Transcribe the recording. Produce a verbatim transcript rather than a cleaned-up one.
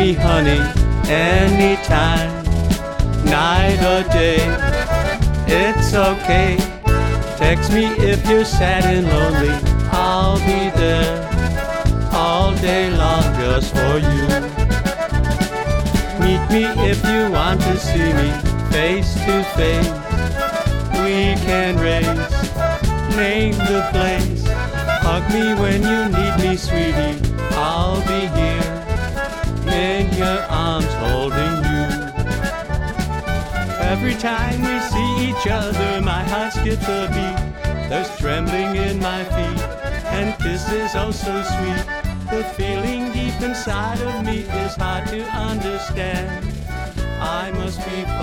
me, honey, anytime, night or day. It's okay. Text me if you're sad and lonely. I'll be there all day long just for you. Meet me if you want to see me face to face. We can race, name the place. Hug me when you need me, sweetie. I'll be here in your arms holding you. Every time we see each other, my heart skips a beat. There's trembling in my feet, and kisses oh so sweet. The feeling deep inside of me is hard to understand. I must be